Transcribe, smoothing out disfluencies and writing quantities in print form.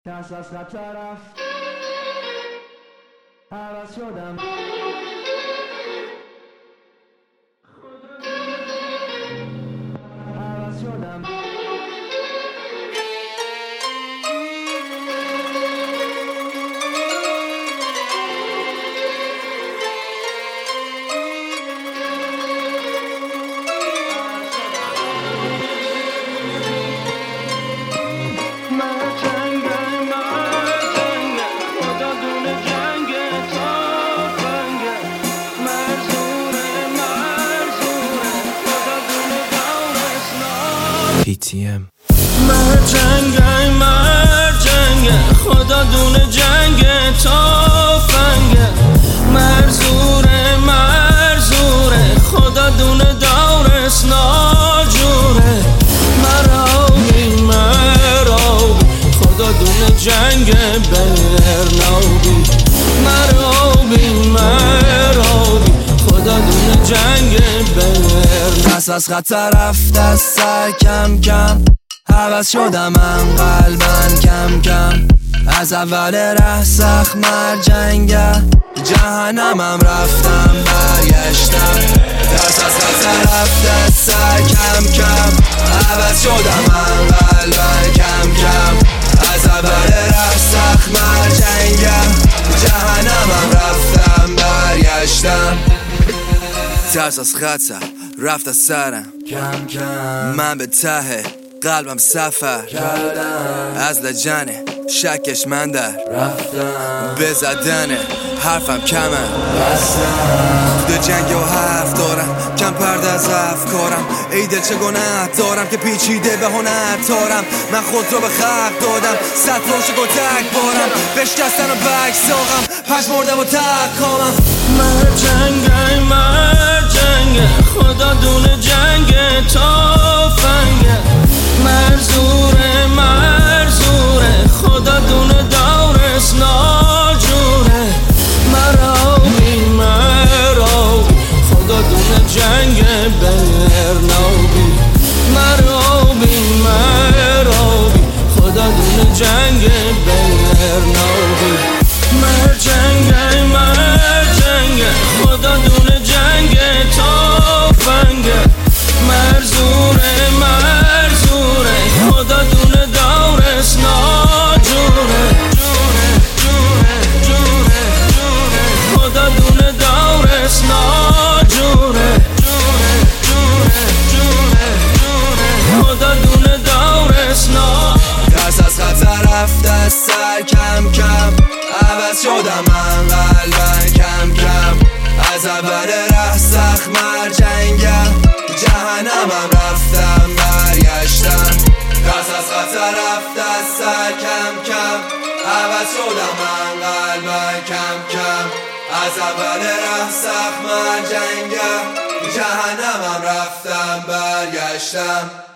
دست از خطر رفت، عوض شدم. عوض شدم. PTM مرجنگ خدا دونه جنگ تافنگ مرزوره خدا دونه دورس ناجوره مرابی خدا دونه جنگ برنابی مرابی خدا دونه جنگ برنابی دست از خطر رفت از سر کم کم عوض شدم من قلبن کم کم از اول ره سخت مرجنگه جهنمم رفتم برگشتم دست از خطر رفت از سر کم کم عوض شدم من قلبن کم کم از اول ره سخت مرجنگه جهنمم رفتم برگشتم ترس از خطر رفت از سرم کم کم من به ته قلبم سفر کردم از لجنه شکش من در رفتم به زدن حرفم کمه بستم تو جنگ و حرف دارم کم پرده از افکارم ای دل چه گناه دارم که پیچیده به هنر تارم من خود رو به خلق دادم صد روش گل تک بارم بشکستن و بک ساقم پش مردم و تک کامم مرجنگ خدا دونه جنگ تافنگ مرزوره خدا دونه دورس ناجوره مرابی خدا دونه جنگ برنابی مرابی خدا دونه جنگ برنابی مرجنگ خدا دونه جنگ تافنگ مرزوره خدا دونه دورس ناجوره خدا دونه دورس ناجوره خدا دونه دورس ناجوره دست از خطر رفت از سر کم کم عوض شدم من قلبن کم کم از اول ره سخت مرجنگه جهنمم رفتم برگشتم دست از خطر رفت از سر کم کم عوض شدم من قلبن کم کم از اول ره سخت مرجنگه جهنمم رفتم برگشتم